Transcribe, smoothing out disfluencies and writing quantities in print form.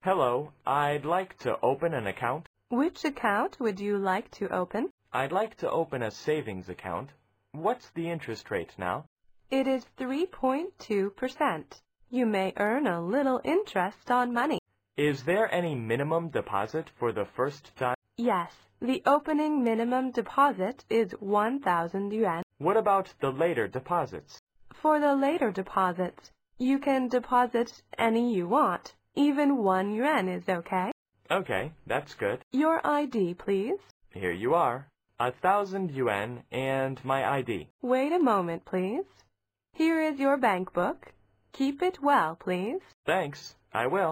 Hello, I'd like to open an account. Which account would you like to open? I'd like to open a savings account. What's the interest rate now? It is 3.2%. You may earn a little interest on money. Is there any minimum deposit for the first time? Yes, the opening minimum deposit is 1,000 yuan. What about the later deposits? For the later deposits, you can deposit any you want. Even 1 yuan is okay. Okay, that's good. Your ID, please. Here you are. 1,000 yuan and my ID. Wait a moment, please. Here is your bank book. Keep it well, please. Thanks, I will.